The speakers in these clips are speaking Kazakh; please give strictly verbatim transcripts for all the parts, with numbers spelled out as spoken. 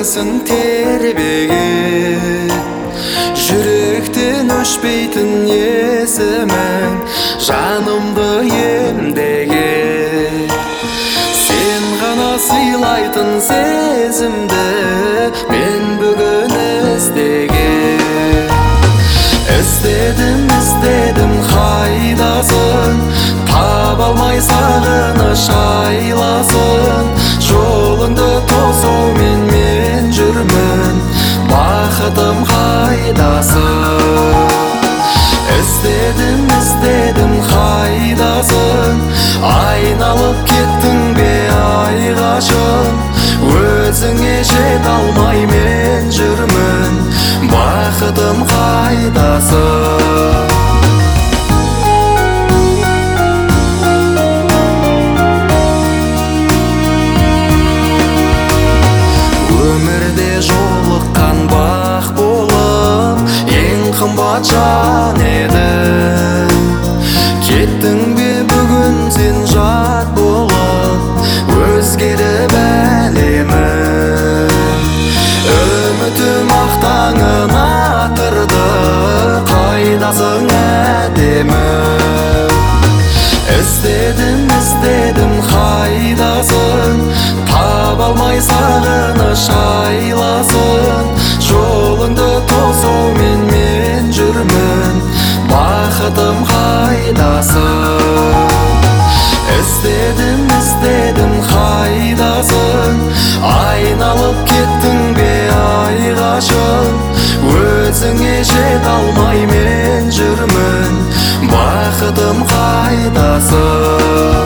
өзің тербеген, жүректен өшпейтін есімің жанымды емдеген. Сен ғана сыйлайтын сезімді мен бүгін іздеген. Іздедім, іздедім қайдасың, таба алмай сағыныш айласын. Жолыңды тосумен мен жүрмін, бақытым қайдасың? Іздедім, іздедім қайдасың, айналып кеттің бе айғашын? Өзіңе жете алмай мен жүрмін, бақытым қайдасың? Өмірде жолыққан бақ болып, ең қымбат жан едің. Кеттің бе бүгін сен жат болып, өзгеріп әлемім. Үмітім ақтаңын атырды, қайдасың әдемім? Іздедім, іздедім қайдасың, таба алмай сағыныш айласын. Жолыңды тосумен мен жүрмін, бақытым қайдасың? Іздедім, іздедім қайдасың, айналып кеттің бе айғашын? Өзіңе жете алмай мен жүрмін, бақытым қайдасың?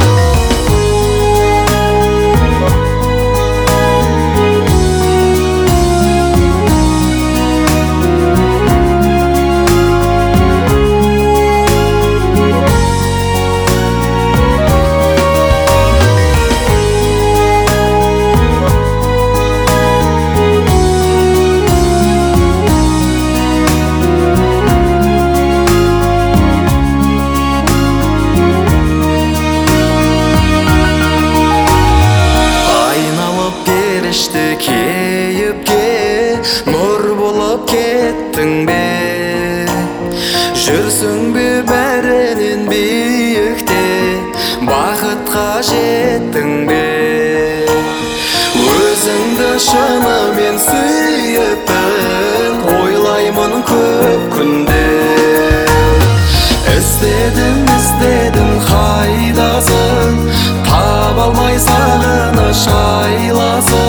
Кейіпке нұр болып кеттің бе? Жүрсің бе бәрінен биікте, бақытқа жеттің бе? Өзіңді шынымен сүйіппін, ойлаймын көп күнде. Іздедім, іздедім қайдасың, таба алмай сағыныш айласын.